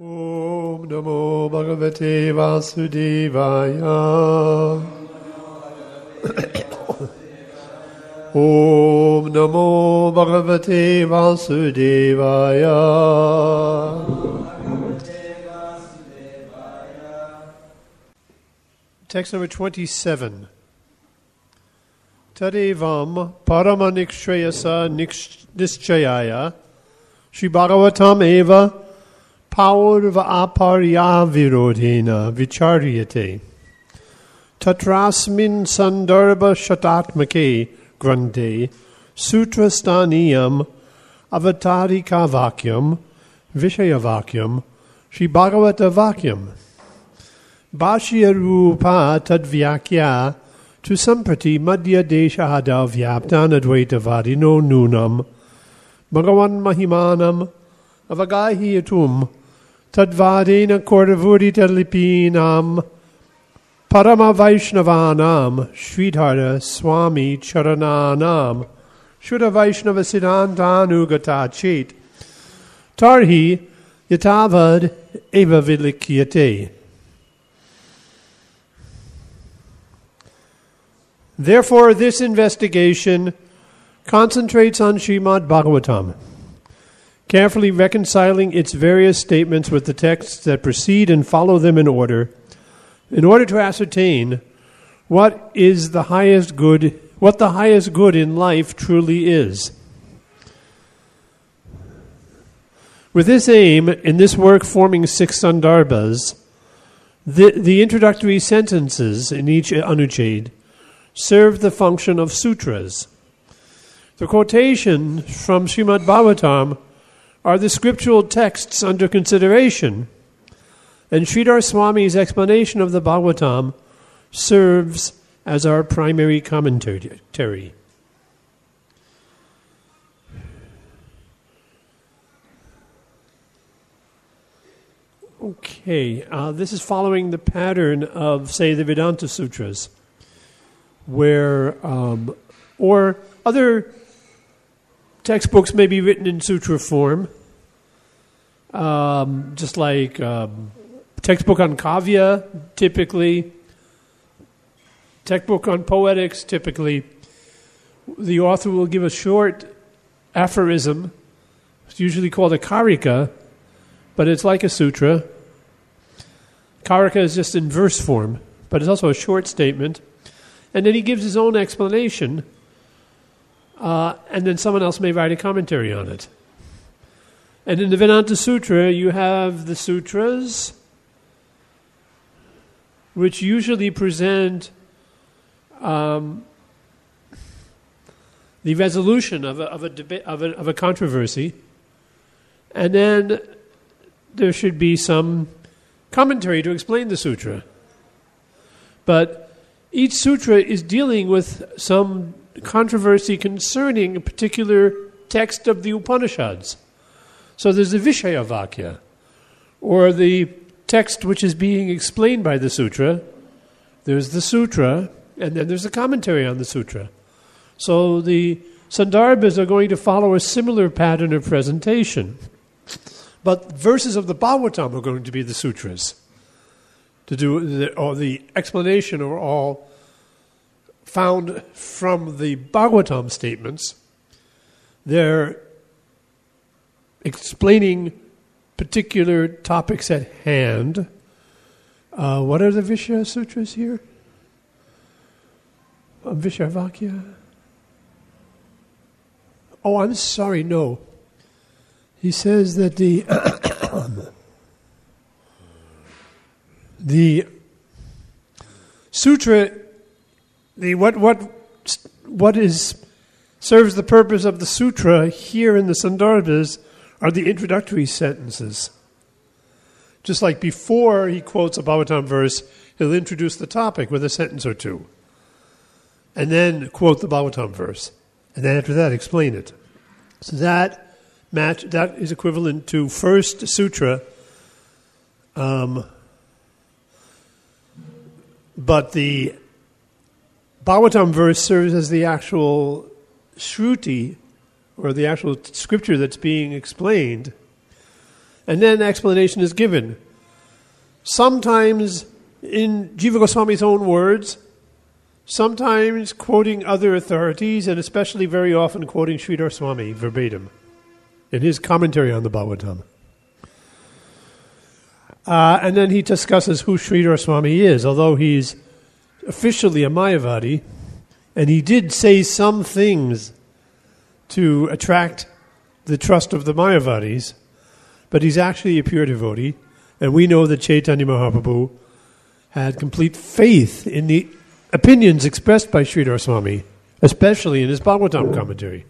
Om Namo Bhagavate Vasudevaya. Om Namo Bhagavate Vasudevaya. Text number 27. Tadevam Paramanikshreyasa Nischayaya Shri Bhagavatam Eva Paurva Aparya Virodhena Vicharyate Tatrasmin Sandarbha Shatatmake Grande Sutrastaniyam Avatarika Vakyam Vishaya Vakyam Shri Bhagavata Vakyam Bhashya Rupa Tadvyakya Tu Samprati Madhya Desha Hada Vyaptan Advaita Vadino Nunam Bhagavan Mahimanam Avagahiyatum Tadvadena Kordavurita Lipinam Parama Vaishnavanam Sridhara Swami Charananam Shuddha Vaishnava Siddhantanu Chit Tarhi Yatavad Eva Vilikyate. Therefore, this investigation concentrates on Srimad Bhagavatam, carefully reconciling its various statements with the texts that precede and follow them in order to ascertain what the highest good in life truly is. With this aim, in this work forming 6 sandarbhas, the introductory sentences in each anuchad serve the function of sutras. The quotation from Srimad Bhagavatam are the scriptural texts under consideration, and Sridhar Swami's explanation of the Bhagavatam serves as our primary commentary. Okay, this is following the pattern of, say, the Vedanta Sutras, where, or other textbooks may be written in sutra form, just like textbook on kavya, typically, textbook on poetics, typically. The author will give a short aphorism. It's usually called a karika, but it's like a sutra. Karika is just in verse form, but it's also a short statement. And then he gives his own explanation, and then someone else may write a commentary on it. And in the Vedanta Sutra, you have the sutras, which usually present the resolution of a controversy, and then there should be some commentary to explain the sutra. But each sutra is dealing with some controversy concerning a particular text of the Upanishads. So there's the Vishaya Vakya, or the text which is being explained by the sutra. There's the sutra, and then there's the commentary on the sutra. So the sandarbhas are going to follow a similar pattern of presentation. But verses of the Bhagavatam are going to be the sutras. The explanation are all found from the Bhagavatam statements. They're explaining particular topics at hand. What are the Vishaya Sutras here? Vishaya Vakya? Oh, I'm sorry, no. He says that the sutra, what serves the purpose of the sutra here in the sandarbhas are the introductory sentences. Just like before he quotes a Bhagavatam verse, he'll introduce the topic with a sentence or two, and then quote the Bhagavatam verse, and then after that explain it. So that is equivalent to first sutra, but the Bhagavatam verse serves as the actual Shruti, or the actual scripture that's being explained, And then explanation is given. Sometimes in Jiva Goswami's own words, sometimes quoting other authorities, and especially very often quoting Sridhar Swami verbatim in his commentary on the Bhagavatam. And then he discusses who Sridhar Swami is, although he's officially a Mayavadi, and he did say some things to attract the trust of the Mayavadis, but he's actually a pure devotee, and we know that Chaitanya Mahaprabhu had complete faith in the opinions expressed by Sridhar Swami, especially in his Bhagavatam commentary.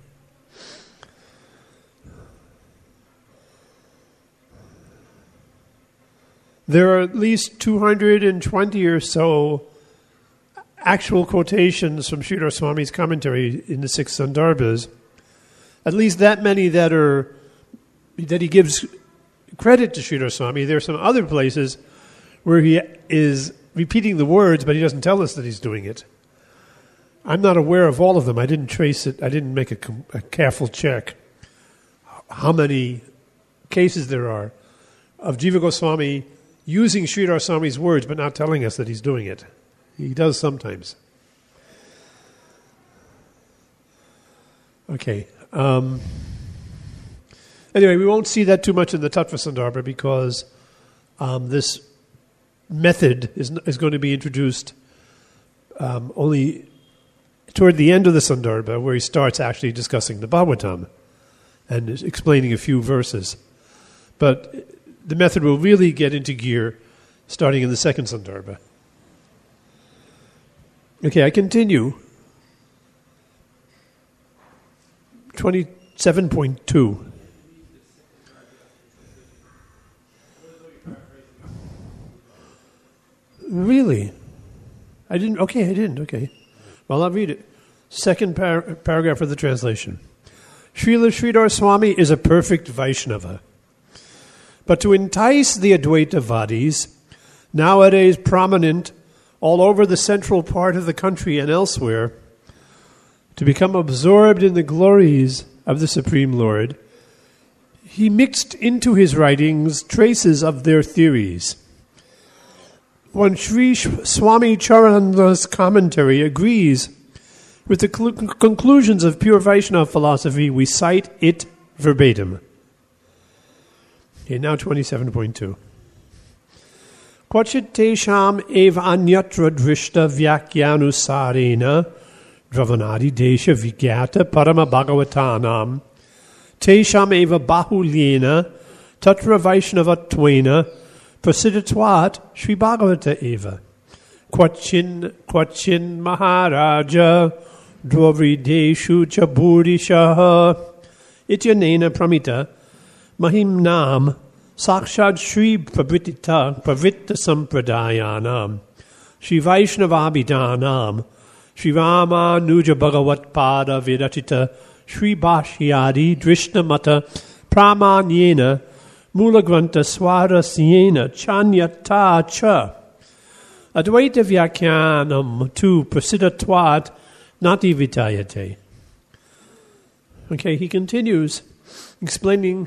There are at least 220 or so actual quotations from Sridhar Swami's commentary in the 6 Sandarbhas. At least that many that he gives credit to Sridhar Swami. There are some other places where he is repeating the words, but he doesn't tell us that he's doing it. I'm not aware of all of them. I didn't trace it. I didn't make a careful check how many cases there are of Jiva Goswami using Sridhar Swami's words but not telling us that he's doing it. He does sometimes. Okay. Anyway, we won't see that too much in the Tattva Sandarbha because this method is going to be introduced only toward the end of the Sandarbha, where he starts actually discussing the Bhagavatam and explaining a few verses. But the method will really get into gear starting in the 2nd Sandarbha. Okay, I continue. 27.2. Really? I didn't. Okay. Well, I'll read it. Second paragraph of the translation. Srila Sridhar Swami is a perfect Vaishnava. But to entice the Advaitavadis, nowadays prominent all over the central part of the country and elsewhere, to become absorbed in the glories of the Supreme Lord, he mixed into his writings traces of their theories. When Sri Swami Charananda's commentary agrees with the conclusions of pure Vaishnava philosophy, we cite it verbatim. Okay, now 27.2. Kvachit tesham eva anyatra drishta vyakyanusarena dravanadi desha vigyata parama bhagavatanam tesham eva bahulyena tatra vaishnavatvena prasiddhatvat Sri Bhagavata eva. Kvachin maharaja dvavrideshu cha burishaha ityanena pramita mahimnam sakshad Sri Pravritta Sampradayanam Sri Vaishnavabhidanam Sri Ramanuja Bhagavat Pada Viratita Sri Bhashyadi Drishnamata Pramanyena Mulagranta Swarasyena Chanyata Cha Advaita Vyakyanam Tu Prasiddhatvat Nati Vitayate. Okay, he continues explaining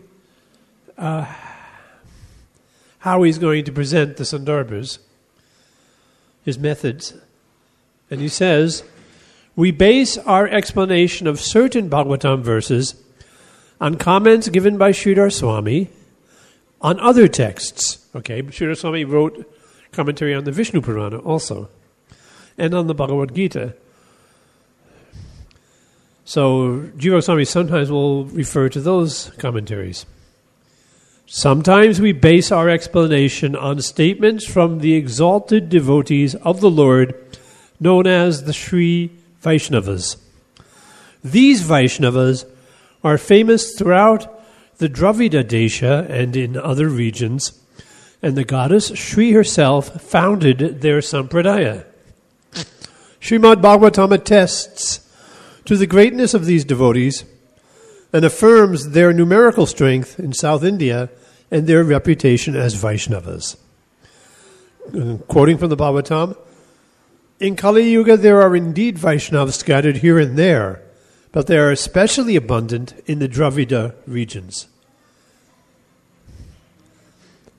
how he's going to present the Sandarbhas, his methods. And he says, we base our explanation of certain Bhagavatam verses on comments given by Sridhar Swami on other texts. Okay, Sridhar Swami wrote commentary on the Vishnu Purana also, and on the Bhagavad Gita. So Jiva Goswami sometimes will refer to those commentaries. Sometimes we base our explanation on statements from the exalted devotees of the Lord known as the Sri Vaishnavas. These Vaishnavas are famous throughout the Dravida Desha and in other regions, and the goddess Sri herself founded their sampradaya. Srimad Bhagavatam attests to the greatness of these devotees and affirms their numerical strength in South India and their reputation as Vaishnavas. Quoting from the Bhagavatam, in Kali Yuga there are indeed Vaishnavas scattered here and there, but they are especially abundant in the Dravida regions.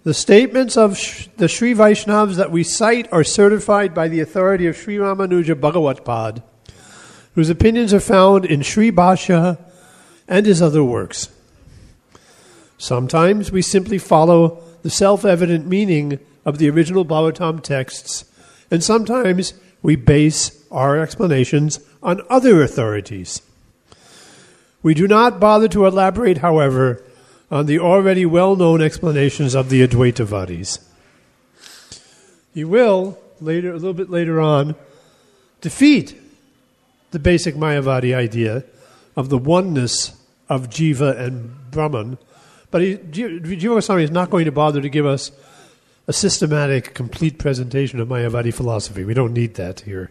The statements of the Sri Vaishnavas that we cite are certified by the authority of Sri Ramanuja Bhagavatpad, whose opinions are found in Sri Bhashya and his other works. Sometimes we simply follow the self-evident meaning of the original Bhagavatam texts, and sometimes we base our explanations on other authorities. We do not bother to elaborate, however, on the already well-known explanations of the Advaitavadis. He will, a little bit later on, defeat the basic Mayavadi idea of the oneness of Jiva and Brahman, but Jiva Goswami is not going to bother to give us a systematic, complete presentation of Mayavadi philosophy. We don't need that here.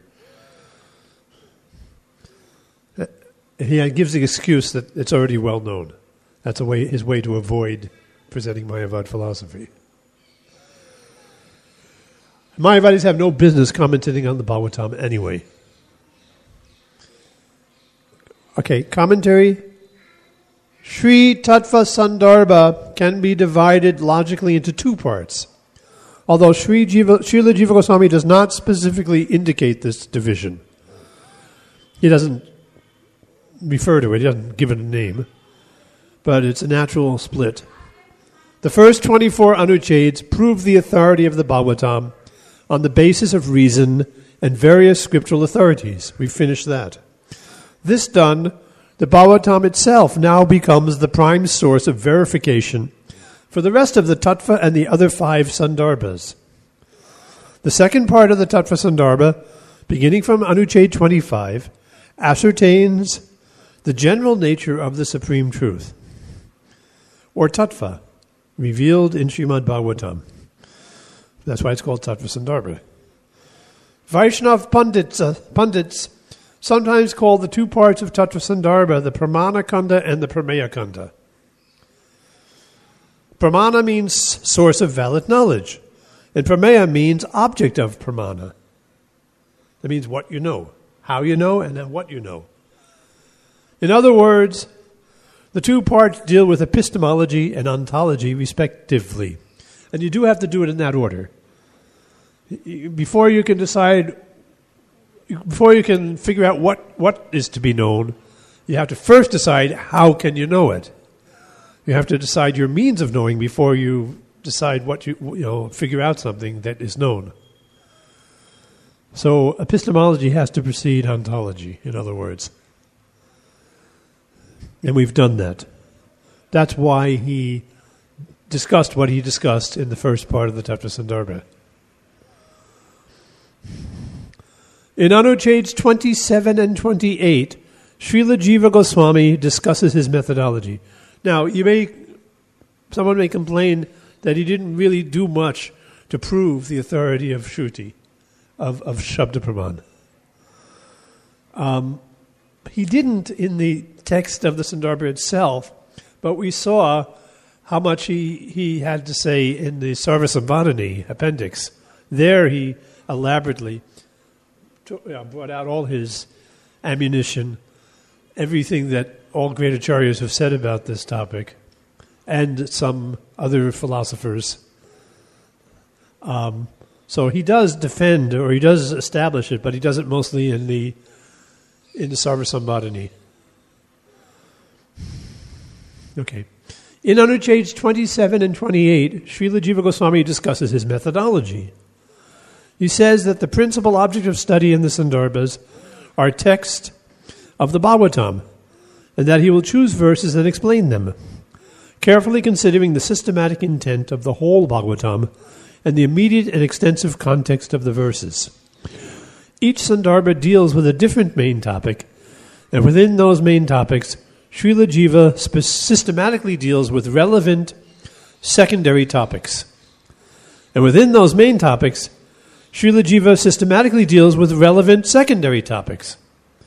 He gives the excuse that it's already well known. That's his way to avoid presenting Mayavad philosophy. Mayavadis have no business commenting on the Bhagavatam anyway. Okay, commentary. Sri Tattva Sandarbha can be divided logically into two parts, although Srila Jiva Goswami does not specifically indicate this division. He doesn't refer to it, he doesn't give it a name, but it's a natural split. The first 24 Anucheds prove the authority of the Bhagavatam on the basis of reason and various scriptural authorities. We finished that. This done, the Bhagavatam itself now becomes the prime source of verification for the rest of the Tattva and the other 5 Sandarbhas. The second part of the Tattva Sandarbha, beginning from Anuched 25, ascertains the general nature of the Supreme Truth, or Tattva, revealed in Srimad Bhagavatam. That's why it's called Tattva Sandarbha. Vaishnav Pandits sometimes call the two parts of Tattva Sandarbha the Pramana Kanda and the Prameya Kanda. Pramana means source of valid knowledge, and Prameya means object of Pramana. That means what you know, how you know, and then what you know. In other words, the two parts deal with epistemology and ontology respectively. And you do have to do it in that order. Before you can figure out what is to be known, you have to first decide how can you know it. You have to decide your means of knowing before you decide what figure out something that is known. So epistemology has to precede ontology, in other words. And we've done that. That's why he discussed what he discussed in the first part of the Tattva Sandarbha. In Anucheds 27 and 28, Srila Jiva Goswami discusses his methodology. Now, someone may complain that he didn't really do much to prove the authority of Shruti, of Shabda Praman. He didn't in the text of the Sandarbha itself, but we saw how much he had to say in the Sarvasambhadani appendix. There he elaborately brought out all his ammunition, everything that all great acharyas have said about this topic, and some other philosophers. So he does defend, or he does establish it, but he does it mostly in the Sarvasambhadani. Okay. In Anucheds 27 and 28, Srila Jiva Goswami discusses his methodology. He says that the principal object of study in the Sandarbhas are texts of the Bhagavatam, and that he will choose verses and explain them, carefully considering the systematic intent of the whole Bhagavatam and the immediate and extensive context of the verses. Each Sandarbha deals with a different main topic, and within those main topics, Srila Jiva systematically deals with relevant secondary topics. And within those main topics, Srila Jiva systematically deals with relevant secondary topics.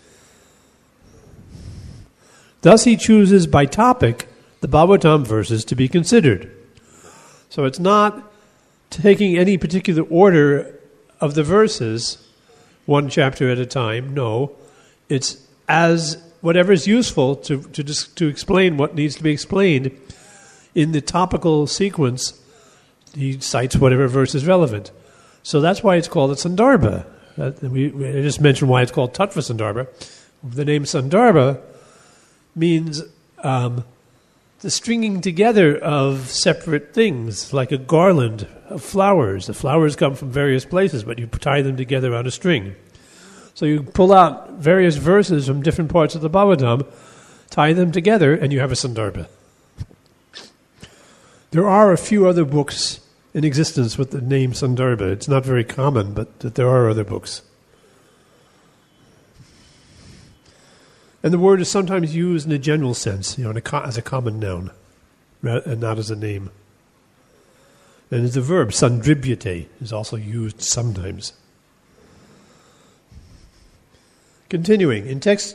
Thus he chooses by topic the Bhagavatam verses to be considered. So it's not taking any particular order of the verses, one chapter at a time. No, it's as whatever is useful to explain what needs to be explained in the topical sequence. he cites whatever verse is relevant. So that's why it's called a Sandarbha. I just mentioned why it's called Tattva Sandarbha. The name Sandarbha means the stringing together of separate things, like a garland of flowers. The flowers come from various places, but you tie them together on a string. So you pull out various verses from different parts of the Bhagavatam, tie them together, and you have a Sandarbha. There are a few other books in existence with the name Sandarbha. It's not very common, but there are other books. And the word is sometimes used in a general sense, as a common noun, and not as a name. And as a verb, sandribyate is also used sometimes. Continuing, in text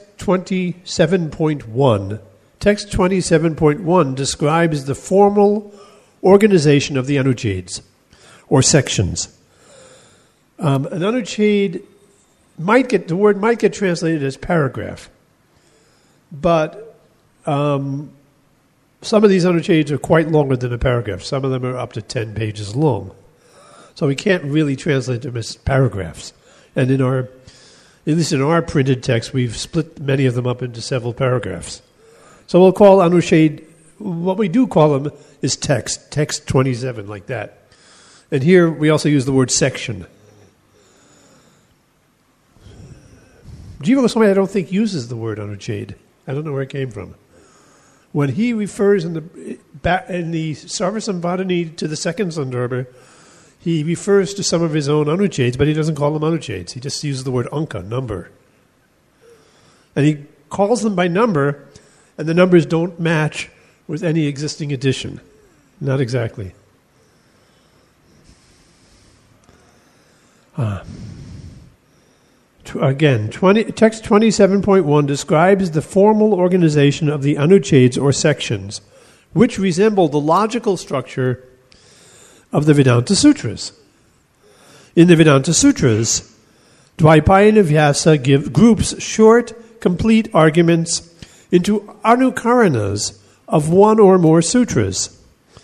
27.1, text 27.1 describes the formal organization of the Anucheds, or sections. An Anuched the word might get translated as paragraph. But some of these Anucheds are quite longer than a paragraph. Some of them are up to 10 pages long. So we can't really translate them as paragraphs. And at least in our printed text, we've split many of them up into several paragraphs. So we'll call Anuched, what we do call them is text 27, like that. And here we also use the word section. Jiva Goswami, I don't think, uses the word Anuched. I don't know where it came from. When he refers in the Sarvasambhadani to the second Sandarbha, he refers to some of his own Anucheds, but he doesn't call them Anucheds. He just uses the word Anka, number. And he calls them by number, and the numbers don't match with any existing edition. Not exactly. Again, text 27.1 describes the formal organization of the Anucheds or sections, which resemble the logical structure of the Vedanta Sutras. In the Vedanta Sutras, Dvaipayana Vyasa groups short, complete arguments into anukaranas of one or more sutras.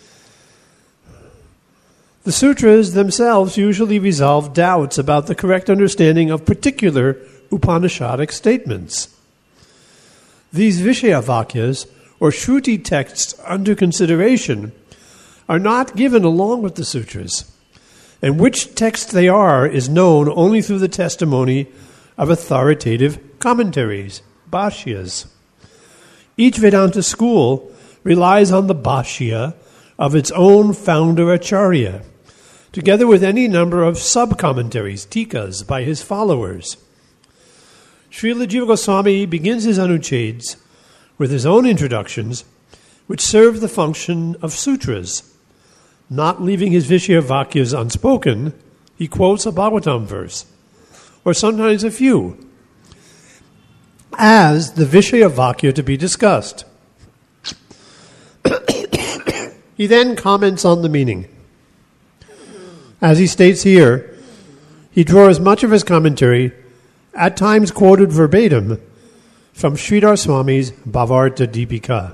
The sutras themselves usually resolve doubts about the correct understanding of particular Upanishadic statements. These Vishayavakyas, or Shruti texts under consideration, are not given along with the sutras, and which text they are is known only through the testimony of authoritative commentaries, bhashyas. Each Vedanta school relies on the bhashya of its own founder acharya, together with any number of sub-commentaries, tikas, by his followers. Srila Jiva Goswami begins his Anucheds with his own introductions, which serve the function of sutras. Not leaving his Vishayavakyas unspoken, he quotes a Bhagavatam verse, or sometimes a few, as the Vishayavakya to be discussed. He then comments on the meaning. As he states here, he draws much of his commentary, at times quoted verbatim, from Sridhar Swami's Bhavarta Deepika.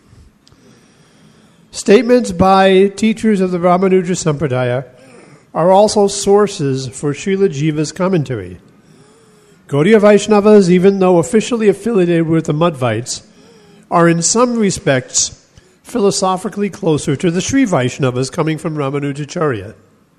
Statements by teachers of the Ramanuja Sampradaya are also sources for Srila Jiva's commentary. Gaudiya Vaishnavas, even though officially affiliated with the Madhvites, are in some respects philosophically closer to the Sri Vaishnavas coming from Ramanujacharya.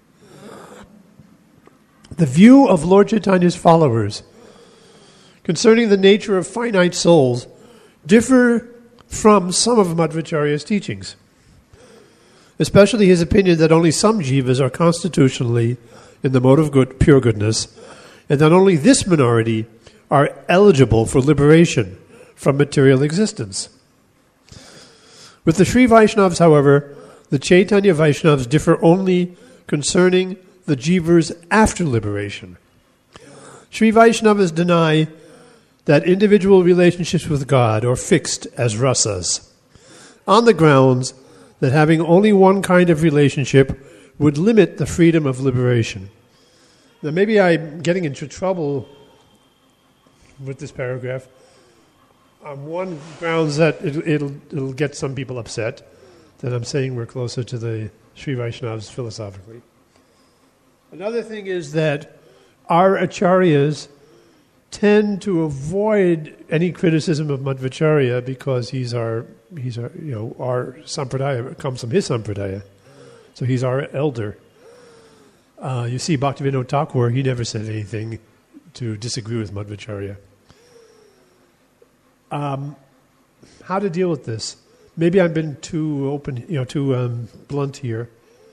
The view of Lord Chaitanya's followers concerning the nature of finite souls differ from some of Madhvacharya's teachings, especially his opinion that only some jivas are constitutionally in the mode of pure goodness, and that only this minority are eligible for liberation from material existence. With the Sri Vaishnavas, however, the Chaitanya Vaishnavas differ only concerning the jivas after liberation. Sri Vaishnavas deny that individual relationships with God are fixed as rasas, on the grounds that having only one kind of relationship would limit the freedom of liberation. Now, maybe I'm getting into trouble with this paragraph on one grounds that it'll get some people upset, that I'm saying we're closer to the Sri Vaishnavas philosophically. Another thing is that our acharyas tend to avoid any criticism of Madhvacharya because he's our our sampradaya comes from his sampradaya, so he's our elder. You see, Bhaktivinoda Thakur, he never said anything to disagree with Madhvacharya. How to deal with this? Maybe I've been too open, too blunt here.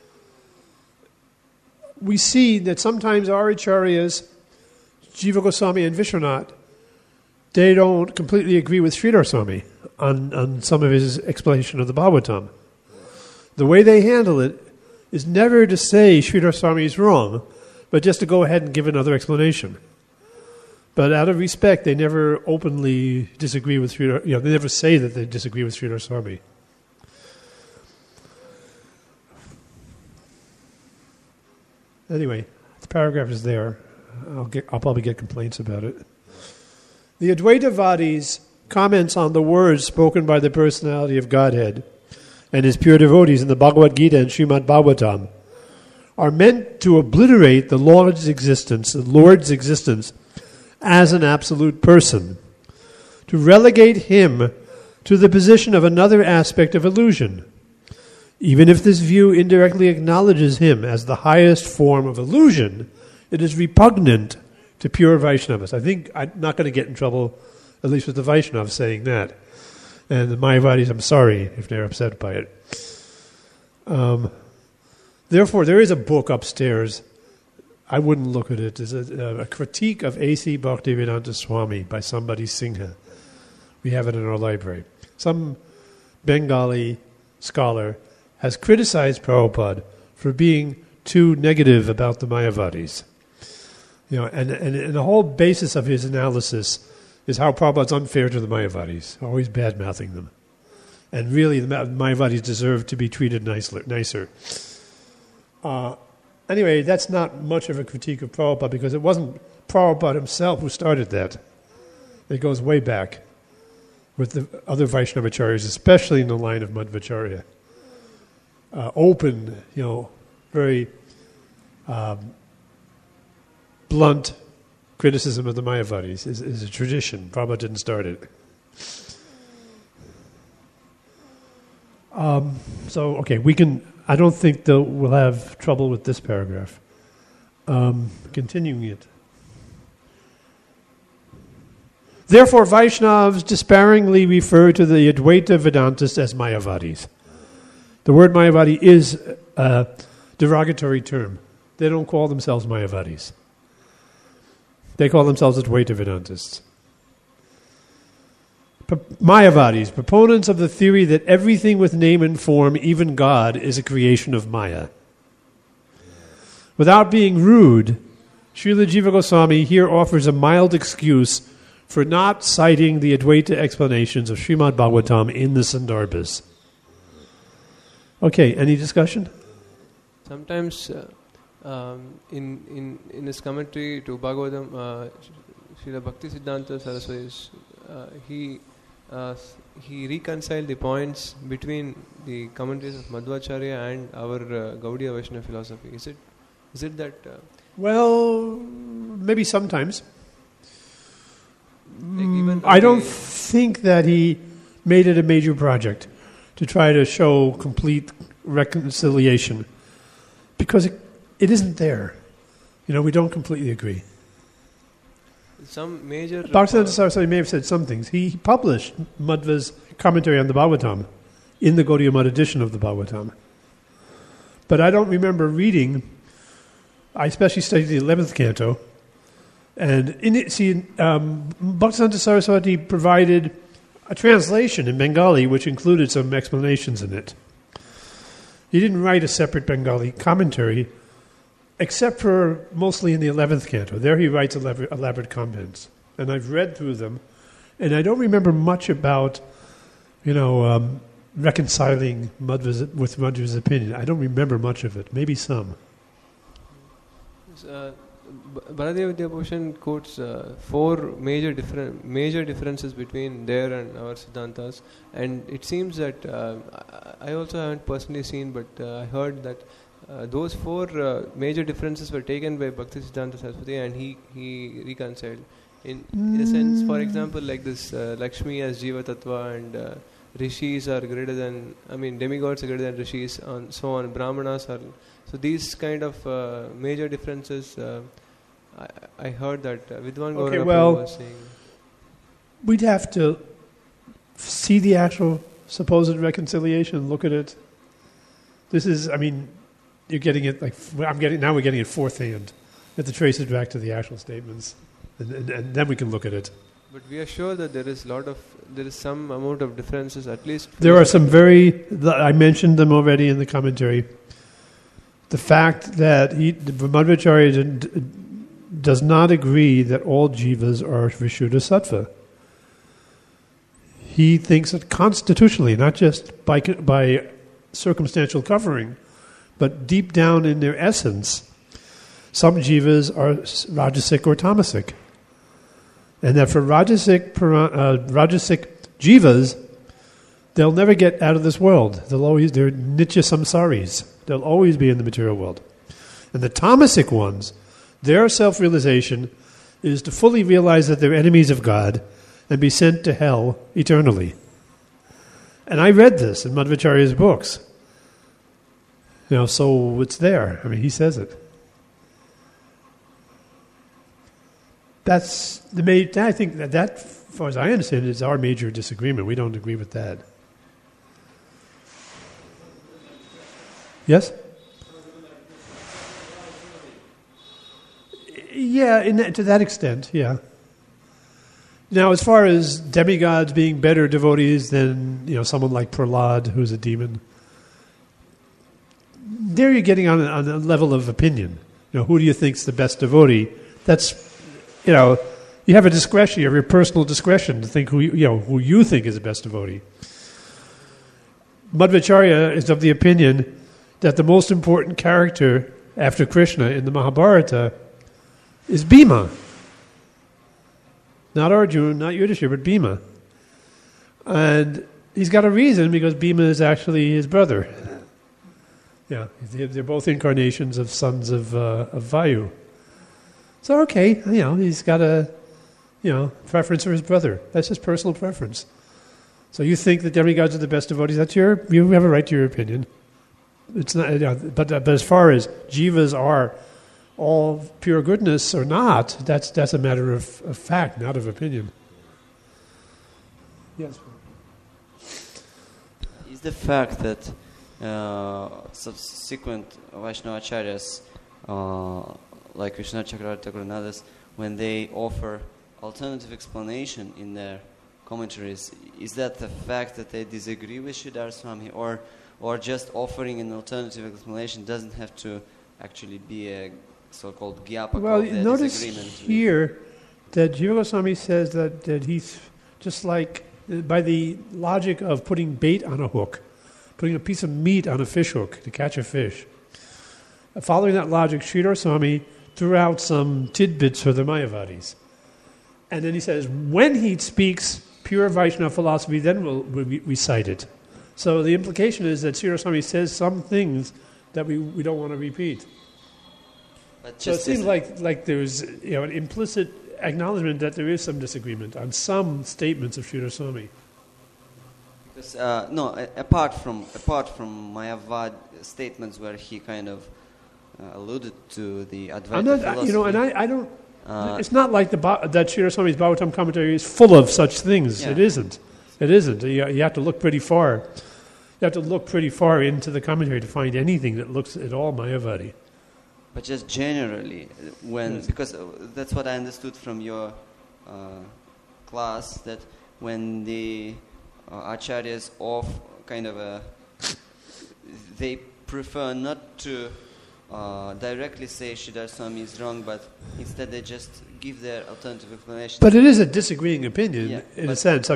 We see that sometimes our acharyas, Jiva Goswami and Vishwanath, they don't completely agree with Sridhar Swami on some of his explanation of the Bhagavatam. The way they handle it is never to say Sridhar Swami is wrong, but just to go ahead and give another explanation. But out of respect, they never openly disagree with Sridhar. They never say that they disagree with Sridhar Swami. Anyway, the paragraph is there. I'll probably get complaints about it. The Advaitavadis comments on the words spoken by the personality of Godhead and his pure devotees in the Bhagavad Gita and Srimad Bhagavatam are meant to obliterate the Lord's existence as an absolute person, to relegate him to the position of another aspect of illusion. Even if this view indirectly acknowledges him as the highest form of illusion, it is repugnant to pure Vaishnavas. I think I'm not going to get in trouble, at least with the Vaishnavas saying that. And the Mayavadis, I'm sorry if they're upset by it. Therefore, there is a book upstairs. I wouldn't look at it. It's a critique of A.C. Bhaktivedanta Swami by somebody Singha. We have it in our library. Some Bengali scholar has criticized Prabhupada for being too negative about the Mayavadis. And the whole basis of his analysis is how Prabhupada's unfair to the Mayavadis, always bad-mouthing them. And really, the Mayavadis deserve to be treated nicer. Anyway, that's not much of a critique of Prabhupada because it wasn't Prabhupada himself who started that. It goes way back with the other Vaishnavacharyas, especially in the line of Madhvacharya. Open, very blunt criticism of the Mayavadis is a tradition. Prabhupada didn't start it. I don't think we'll have trouble with this paragraph. Continuing it. Therefore, Vaishnavas disparagingly refer to the Advaita Vedantists as Mayavadis. The word Mayavadi is a derogatory term. They don't call themselves Mayavadis. They call themselves Advaita Vedantists. Mayavadis, proponents of the theory that everything with name and form, even God, is a creation of Maya. Without being rude, Srila Jiva Goswami here offers a mild excuse for not citing the Advaita explanations of Srimad Bhagavatam in the Sandarbhas. Okay, any discussion? Sometimes in his commentary to Bhagavatam, Srila Bhakti Siddhanta Saraswati, he reconciled the points between the commentaries of Madhvacharya and our Gaudiya Vaishnava philosophy. Is it that? Well, maybe sometimes. I don't think that he made it a major project to try to show complete reconciliation, because it isn't there. We don't completely agree. Some major... Bhaktivedanta Saraswati may have said some things. He published Madhva's commentary on the Bhagavatam in the Gaudiya Math edition of the Bhagavatam. But I don't remember reading. I especially studied the 11th canto. And in it, Bhaktivedanta Saraswati provided a translation in Bengali which included some explanations in it. He didn't write a separate Bengali commentary, except for mostly in the 11th canto. There he writes elaborate comments. And I've read through them, and I don't remember much about, reconciling with Madhva's opinion. I don't remember much of it. Maybe some. Baladev Vidyabhushan quotes four major differences between their and our Siddhantas, and it seems that I also haven't personally seen, but I heard that those four major differences were taken by Bhakti Siddhanta Saraswati, and he reconciled. In a sense, for example, like this Lakshmi as Jiva Tattva, and Rishis are greater than, demigods are greater than Rishis, and so on. Brahmanas are. So these kind of major differences, I heard that Vidwan Gauranga was saying. We'd have to see the actual supposed reconciliation, look at it. This is, you're getting it we're getting it fourth hand. You have to trace it back to the actual statements, and then we can look at it. But we are sure that there is some amount of differences, at least. There are some I mentioned them already in the commentary. The fact that Madhvacharya does not agree that all jivas are Vishuddha Sattva. He thinks that constitutionally, not just by circumstantial covering, but deep down in their essence, some jivas are rajasic or tamasic. And that for rajasic jivas, they'll never get out of this world. They're nitya samsaris. They'll always be in the material world. And the tamasic ones, their self-realization is to fully realize that they're enemies of God and be sent to hell eternally. And I read this in Madhvacharya's books. So it's there. He says it. That's I think that, as far as I understand it, is our major disagreement. We don't agree with that. Yes? Yeah, to that extent, yeah. Now, as far as demigods being better devotees than someone like Prahlad, who's a demon, there you're getting on a level of opinion. Who do you think's the best devotee? That's, you have a discretion, you have your personal discretion to think who you think is the best devotee. Madhvacharya is of the opinion that the most important character after Krishna in the Mahabharata is Bhima. Not Arjuna, not Yudhishthira, but Bhima. And he's got a reason, because Bhima is actually his brother. Yeah, they're both incarnations of sons of Vayu. So, okay, he's got a, preference for his brother. That's his personal preference. So you think that demigods are the best devotees? You have a right to your opinion. It's not, but as far as jivas are all pure goodness or not, that's a matter of fact, not of opinion. Yes. Is the fact that subsequent Vaishnavacharyas, like Vishwanath Chakravarti Thakur and others, when they offer alternative explanation in their commentaries, is that the fact that they disagree with Sridhar Swami, or just offering an alternative explanation doesn't have to actually be a so-called gyapaka of their notice disagreement? Here that Jiva Goswami says that he's just like, by the logic of putting bait on a hook, putting a piece of meat on a fish hook to catch a fish. Following that logic, Sridhar Swami threw out some tidbits for the Mayavadis. And then he says, when he speaks pure Vaishnava philosophy, then we'll recite it. So the implication is that Sridhar Swami says some things that we don't want to repeat. So it seems like there's an implicit acknowledgement that there is some disagreement on some statements of Sridhar Swami. Because, apart from Mayavad statements where he kind of alluded to the Advaita philosophy. I don't. It's not like that Sridhar Swami's Bhagavatam commentary is full of such things. Yeah. It isn't. You have to look pretty far. You have to look pretty far into the commentary to find anything that looks at all Mayavadi. But just generally, because that's what I understood from your class, that when the acharyas they prefer not to directly say Sridhar Swami is wrong, but instead they just give their alternative explanation. But it is a disagreeing opinion in a sense.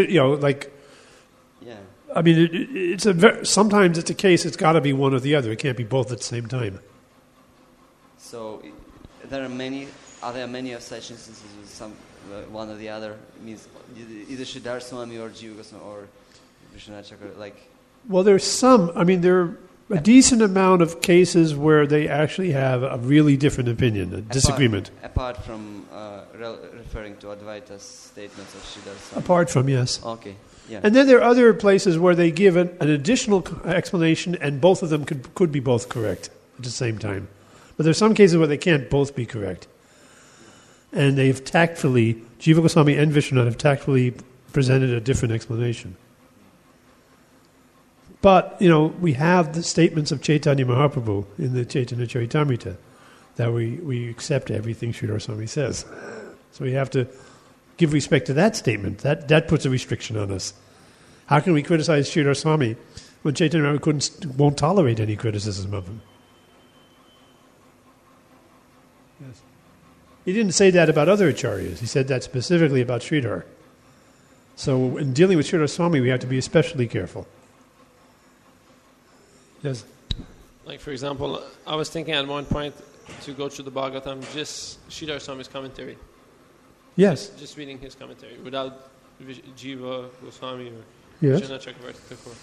Sometimes it's a case. It's got to be one or the other. It can't be both at the same time. So, there are many. Are there many of such instances with some one or the other? Means either Sridhar Swami or Jiva Goswami or Vishwanath Chakravarti. Like, Well, there's some. I mean, there are a decent amount of cases where they actually have a really different opinion, a disagreement. Apart from referring to Advaita's statements of Sridhar Swami. Apart from, yes. Okay. Yeah. And then there are other places where they give an additional explanation, and both of them could be both correct at the same time. But there's some cases where they can't both be correct. And they've tactfully, Jiva Goswami and Vishwanath have tactfully presented a different explanation. But, we have the statements of Chaitanya Mahaprabhu in the Chaitanya Charitamrita that we accept everything Sridhar Swami says. So we have to give respect to that statement. That puts a restriction on us. How can we criticize Sridhar Swami when Chaitanya Mahaprabhu won't tolerate any criticism of him? Yes. He didn't say that about other acharyas. He said that specifically about Sridhar. So in dealing with Sridhar Swami, we have to be especially careful. Yes. Like, for example, I was thinking at one point to go through the Bhagavatam, just Sridhar Swami's commentary. Yes. Just reading his commentary without Jiva Goswami or Yes. Vishwanath Chakravarti Thakur.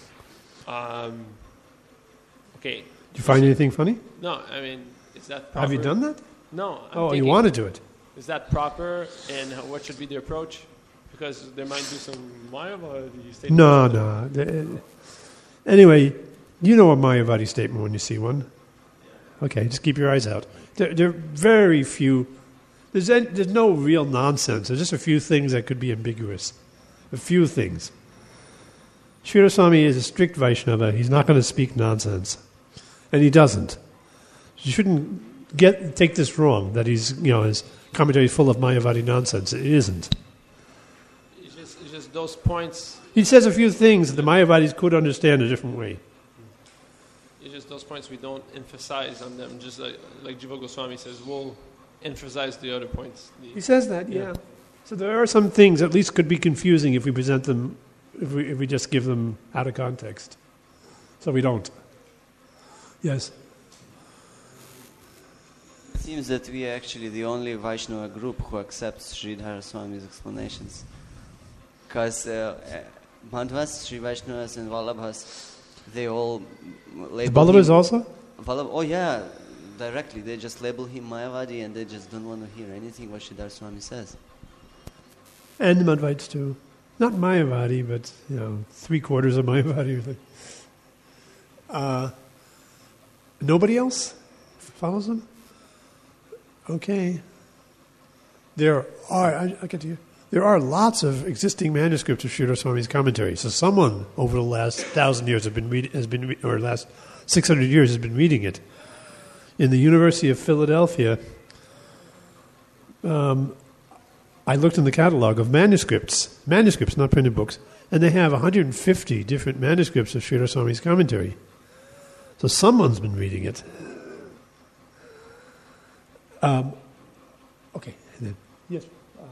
Okay. Do you find anything funny? No, I mean, is that proper? Have you done that? No. You want to do it? Is that proper, and what should be the approach? Because there might be some Mayavadi statements. No. Anyway, you know a Mayavadi statement when you see one. Okay, just keep your eyes out. There are very few. There's no real nonsense. There's just a few things that could be ambiguous. A few things. Sridhar Swami is a strict Vaishnava. He's not going to speak nonsense. And he doesn't. You shouldn't take this wrong, that his commentary is full of Mayavadi nonsense. It isn't. It's just those points. He says a few things that the Mayavadis could understand a different way. It's just those points we don't emphasize on them. Just like Jiva Goswami says, we'll emphasize the other points. He says that, yeah. So there are some things at least could be confusing if we present them, if we just give them out of context. So we don't. Yes. It seems that we are actually the only Vaishnava group who accepts Sridhar Swami's explanations. Because Madhvas, Sri Vaishnavas and Vallabhas, they all label The Vallabhas him, also? Oh yeah, directly. They just label him Mayavadi and they just don't want to hear anything what Sridhar Swami says. And the Madhvites too. Not Mayavadi, but 3/4 of Mayavadi. Nobody else follows them? Okay. There are lots of existing manuscripts of Sridhar Swami's commentary. So someone over the last 1,000 years last 600 years has been reading it. In the University of Philadelphia, I looked in the catalog of manuscripts, not printed books, and they have 150 different manuscripts of Sridhar Swami's commentary. So someone's been reading it. Okay, and then, yes.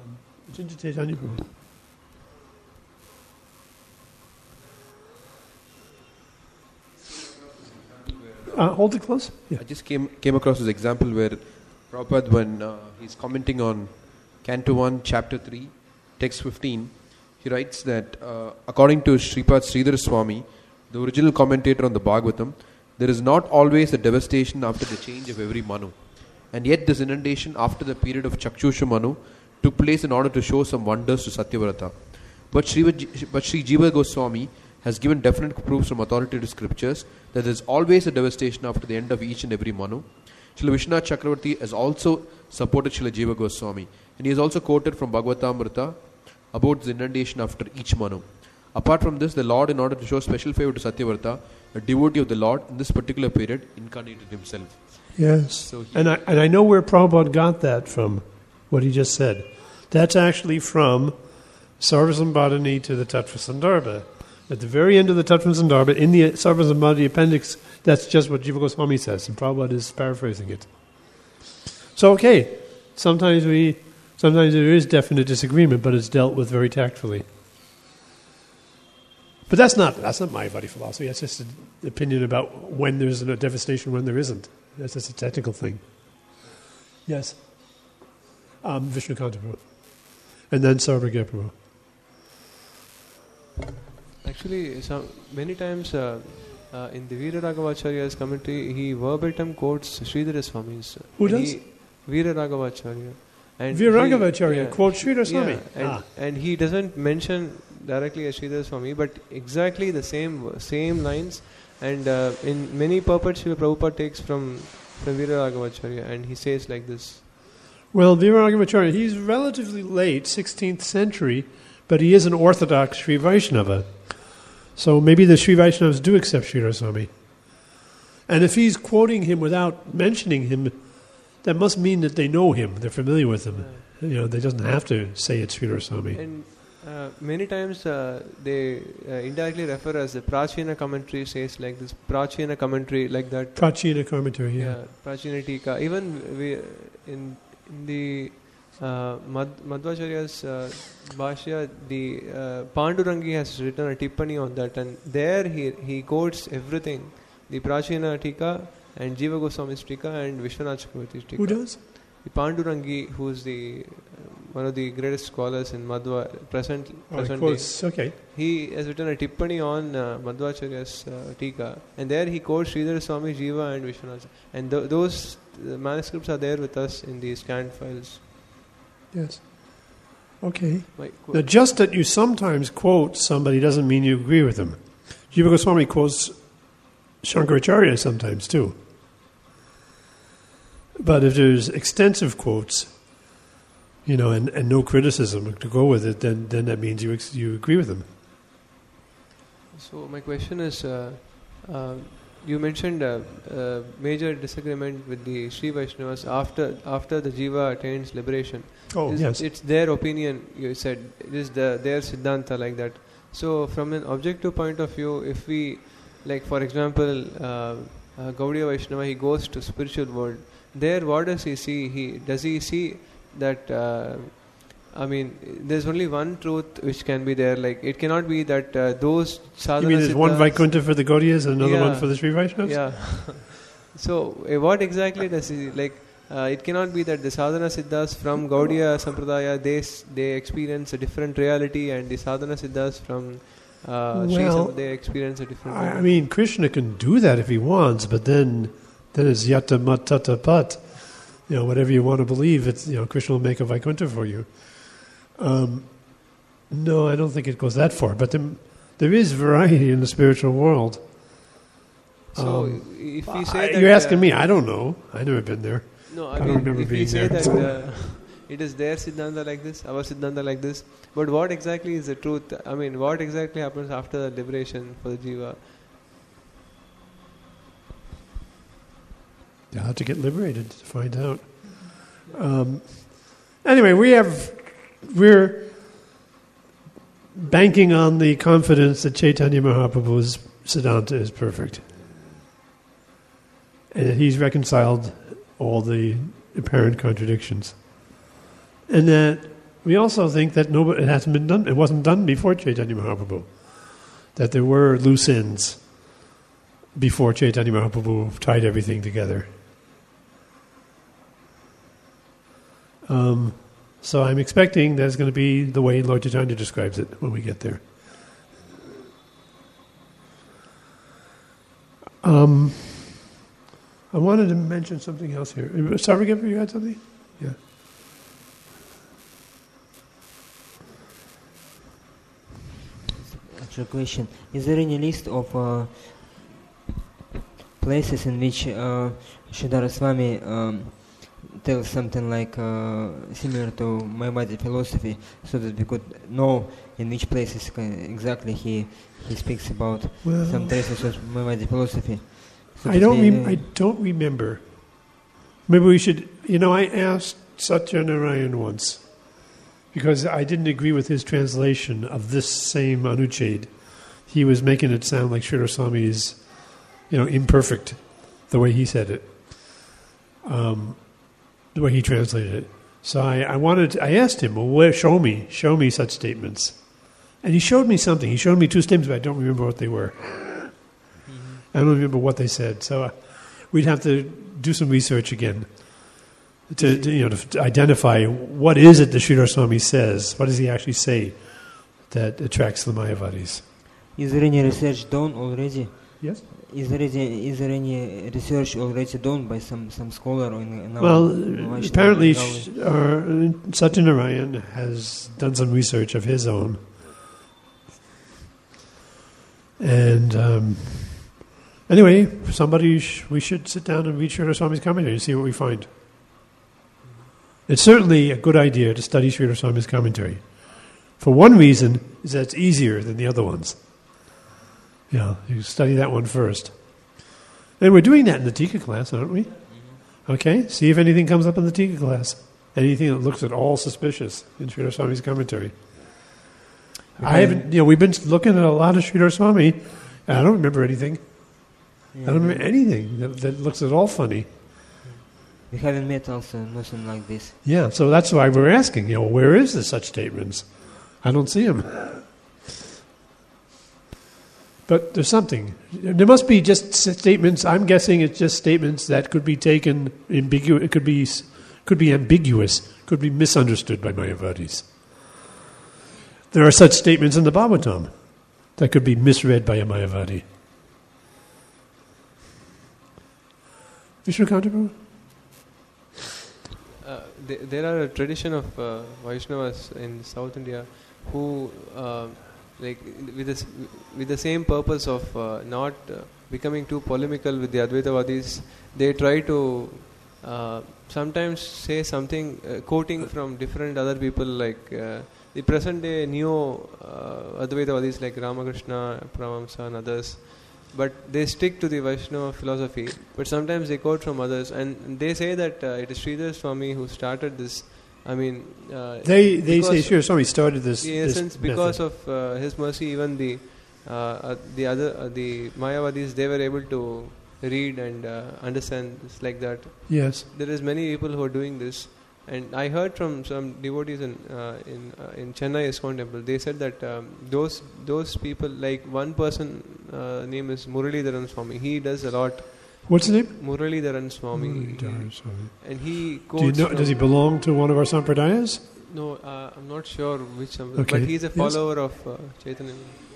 Hold it close. Yeah. I just came across this example where Prabhupada, when he's commenting on Canto 1, Chapter 3, Text 15, he writes that according to Sripad Sridhar Swami, the original commentator on the Bhagavatam, there is not always a devastation after the change of every Manu. And yet this inundation after the period of Chakshusha Manu took place in order to show some wonders to Satyavrata. But Sri Jiva Goswami has given definite proofs from authoritative scriptures that there is always a devastation after the end of each and every Manu. Srila Vishwanath Chakravarti has also supported Srila Jiva Goswami, and he has also quoted from Bhagavatamrita about the inundation after each Manu. Apart from this, the Lord, in order to show special favor to Satyavrata, a devotee of the Lord in this particular period, incarnated himself. Yes, So and I know where Prabhupada got that from, what he just said. That's actually from Sarvasambhadani to the Tattva Sandarbha. At the very end of the Tattva Sandarbha, in the Sarvasambhadani appendix, that's just what Jiva Goswami says, and Prabhupada is paraphrasing it. So, okay, sometimes there is definite disagreement, but it's dealt with very tactfully. But that's not Mayavadi philosophy. That's just an opinion about when there's a devastation, when there isn't. That's just a technical thing. Yes. Vishnukanta Prabhu. And then Sarvagya Prabhu. Actually, many times in the Veera Raghavacharya's commentary, he verbatim quotes Sridhara Swami's. Who does? Veera Raghavacharya. And Viragavacharya quotes Sridhar Swami. And he doesn't mention directly as Sridhar Swami, but exactly the same lines. And in many purports, Srila Prabhupada takes from Veera Raghavacharya, and he says like this. Well, Viragavacharya, he's relatively late, 16th century, but he is an orthodox Sri Vaishnava. So maybe the Sri Vaishnavas do accept Sridhar Swami. And if he's quoting him without mentioning him, that must mean that they know him, they're familiar with him. They doesn't have to say it's Sridhar Swami. And many times they indirectly refer as the Prachina commentary says like this, Prachina commentary like that. Prachina commentary, yeah. Prachina Tika. Even in the Madhvacharya's Bhashya, the Pandurangi has written a tippani on that, and there he quotes everything. The Prachina Tika and Jiva Goswami's Tika and Vishwanath Chakravarti's Tika. Who does? The Pandurangi, who is one of the greatest scholars in Madhva present day. Okay. He has written a tippani on Madhvacharya's Tika, and there he quotes Sridhar Swami, Jiva and Vishwanath. And those manuscripts are there with us in the scanned files. Yes. Okay. Now, just that you sometimes quote somebody doesn't mean you agree with them. Jiva Goswami quotes Shankaracharya sometimes too. But if there's extensive quotes, and no criticism to go with it, then that means you agree with them. So my question is, you mentioned a major disagreement with the Sri Vaishnavas after the Jiva attains liberation. Oh, yes. It's their opinion, you said. It is their Siddhanta like that. So from an objective point of view, if we, like for example, Gaudiya Vaishnava, he goes to spiritual world. There, what does he see? Does he see that, there's only one truth which can be there. Like, it cannot be that those sadhana. You mean there's one Vaikuntha for the Gaudiyas and another one for the Sri Vaishnavas? Yeah. So, what exactly does he, like, it cannot be that the sadhana siddhas from Gaudiya Sampradaya, they experience a different reality, and the sadhana siddhas from Sri they experience a different reality. I mean, Krishna can do that if he wants, but then it's yata mat tata pat. Whatever you want to believe, it's Krishna will make a Vaikuntha for you. No, I don't think it goes that far. But there is variety in the spiritual world. So, if we say that... You're asking me, I don't know. I've never been there. No, I don't remember if being we say there. that it is their Siddhanta like this, our Siddhanta like this, but what exactly is the truth? I mean, what exactly happens after the liberation for the Jiva? You'll have to get liberated to find out. Anyway, we're banking on the confidence that Chaitanya Mahaprabhu's Siddhanta is perfect. And that he's reconciled all the apparent contradictions. And that we also think that it hasn't been done, it wasn't done before Chaitanya Mahaprabhu. That there were loose ends before Chaitanya Mahaprabhu tied everything together. So I'm expecting that it's going to be the way Lord Chaitanya describes it when we get there. I wanted to mention something else here. Sarvagya, you had something? Yeah. Actual question. Is there any list of places in which Sridhara Swami tells something like similar to Mayavadi philosophy, so that we could know in which places exactly he speaks about some traces of Mayavadi philosophy? So I don't remember. Maybe we should... I asked Satyanarayan once, because I didn't agree with his translation of this same Anuchhed. He was making it sound like Sridhar Swami is, imperfect, the way he said it. The way he translated it. So I asked him, well, show me such statements. And he showed me something. He showed me two statements, but I don't remember what they were. I don't remember what they said. So we'd have to do some research again. to identify what is it that Sridhar Swami says. What does he actually say that attracts the Mayavadis? Is there any research done already? Yes. Is there any research already done by some scholar in our Well, Vaishnava apparently knowledge? Satyanarayan has done some research of his own. And anyway, we should sit down and read Sridhar Swami's commentary and see what we find. It's certainly a good idea to study Sridhar Swami's commentary. For one reason is that it's easier than the other ones. You study that one first. And we're doing that in the Tika class, aren't we? Okay, see if anything comes up in the Tika class. Anything that looks at all suspicious in Sridhar Swami's commentary. I haven't, we've been looking at a lot of Sridhar Swami, and I don't remember anything. I don't remember anything that looks at all funny. We haven't met also nothing like this. Yeah, so that's why we're asking, where is the such statements? I don't see them. But there's something. There must be just statements. I'm guessing it's just statements that could be taken ambiguous. It could be ambiguous. Could be misunderstood by Mayavadis. There are such statements in the Bhagavatam that could be misread by a Mayavadi. Vishnu Kantaprabhu? There are a tradition of Vaishnavas in South India who, with the same purpose of not becoming too polemical with the Advaitavadis, they try to sometimes say something, quoting from different other people, like the present day neo Advaitavadis like Ramakrishna, Paramahamsa and others. But they stick to the Vaishnava philosophy. But sometimes they quote from others, and they say that it is Sridhar Swami who started this. I mean, they say Sridhar Swami started this. In essence, because of his mercy, even the Mayavadis, they were able to read and understand this like that. Yes, there is many people who are doing this, and I heard from some devotees in Chennai ISKCON temple. They said that those people, like one person name is Muralidharan Swami. He does a lot. What's his name? Muralidharan Swami. Muralidharan Swami. And he quotes. Does he belong to one of our sampradayas? No, I'm not sure which. Okay. But he's a follower of Chaitanya.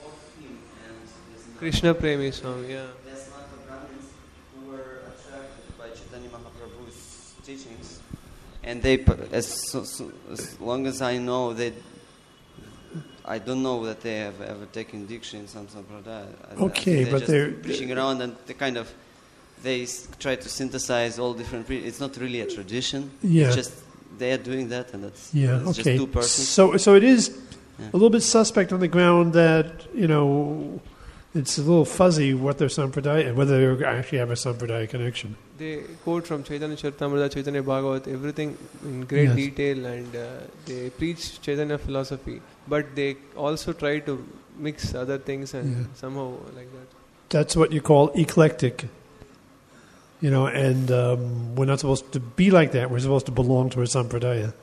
Krishna Premi Swami. Yeah. There's a lot of Brahmins who were attracted by Chaitanya Mahaprabhu's teachings, and they, as long as I know, I don't know that they have ever taken diksha in some sampradaya. Okay, but they're pushing around, and they try to synthesize all different. It's not really a tradition. Yeah. It's just they are doing that, and that's okay. just two persons. So it is a little bit suspect on the ground that it's a little fuzzy what their sampradaya and whether they actually have a sampradaya connection. They quote from Chaitanya Charitamrita, Chaitanya Bhagavat, everything in great detail, and they preach Chaitanya philosophy, but they also try to mix other things and somehow like that. That's what you call eclectic. And we're not supposed to be like that. We're supposed to belong to a sampradaya.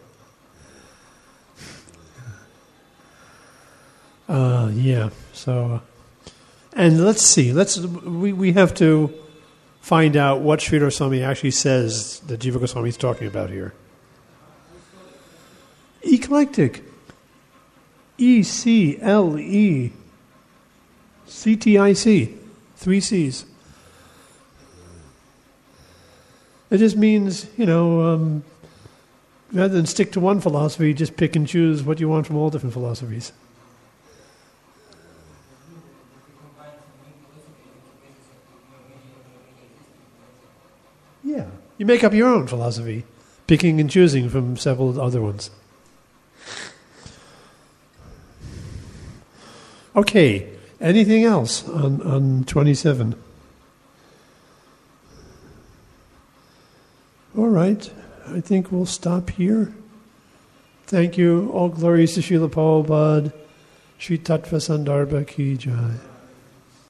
So, and let's see. We have to find out what Sridhar Swami actually says that Jiva Goswami is talking about here. Eclectic. ECLECTIC. 3 C's. It just means, rather than stick to one philosophy, just pick and choose what you want from all different philosophies. Yeah, you make up your own philosophy, picking and choosing from several other ones. Okay, anything else on 27? All right, I think we'll stop here. Thank you. All glories to Srila Prabhupada. Shri Tattva Sandarbha Ki Jai.